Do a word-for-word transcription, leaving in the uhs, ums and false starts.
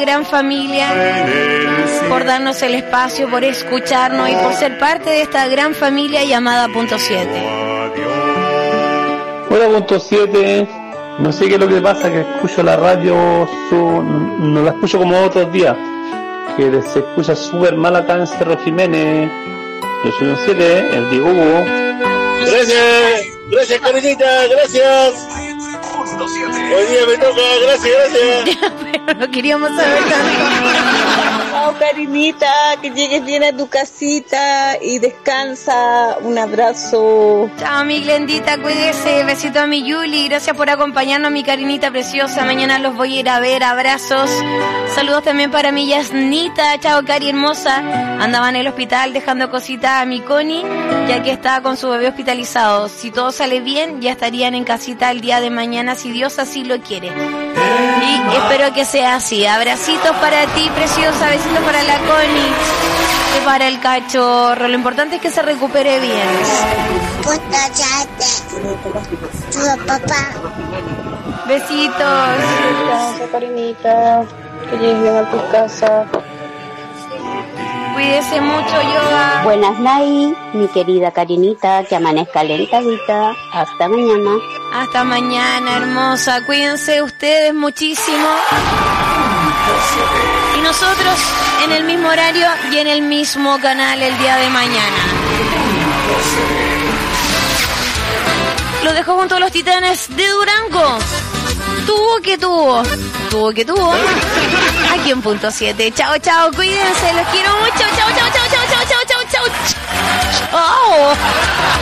gran familia, por darnos el espacio, por escucharnos y por ser parte de esta gran familia llamada Punto siete. Hola Punto siete, no sé qué es lo que pasa, que escucho la radio, su, no la escucho como otros días, que se escucha súper mal acá en Cerro Jiménez. Yo soy un siete, el Diego Hugo. Gracias, gracias Karinita, gracias. Hoy día me toca, gracias, gracias. Pero no queríamos saber tanto. Chao Karinita, que llegues bien a tu casita y descansa. Un abrazo. Chao mi Glendita, cuídese. Besito a mi Yuli, gracias por acompañarnos, mi Karinita preciosa. Mañana los voy a ir a ver, abrazos. Saludos también para mi Yasnita. Chao Cari hermosa. Andaba en el hospital dejando cositas a mi Connie, ya que estaba con su bebé hospitalizado. Si todo sale bien, ya estarían en casita el día de mañana, si Dios así lo quiere. Y espero que sea así. Abracitos para ti, preciosa. Besitos para la Connie y para el cachorro. Lo importante es que se recupere bien. Papá. Besitos. Chao Karinita, que llegues bien a tu casa. Cuídese mucho, Yoga. Buenas night, mi querida Karinita, que amanezca lentadita. Hasta mañana. Hasta mañana, hermosa. Cuídense ustedes muchísimo. Y nosotros en el mismo horario y en el mismo canal el día de mañana. Lo dejo junto a los Titanes de Durango. Tuvo que tuvo. Tuvo que tuvo. Aquí en Punto siete. Chao, chao. Cuídense. Los quiero mucho. Chao, chao, chao, chao, chao, chao, chao, chao. Oh.